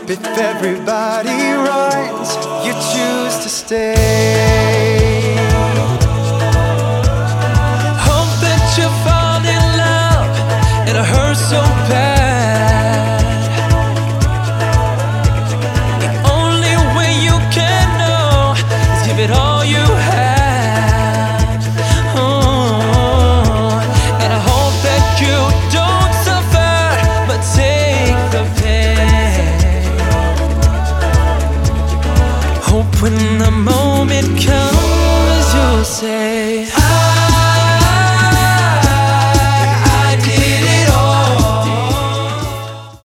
Hope if everybody runs, you choose to stay. Hope that you fall in love and it hurts so bad. The only way you can know is give it all you have. Oh, and I hope that you don't suffer, but take the pain. Hope when the moment comes, you'll say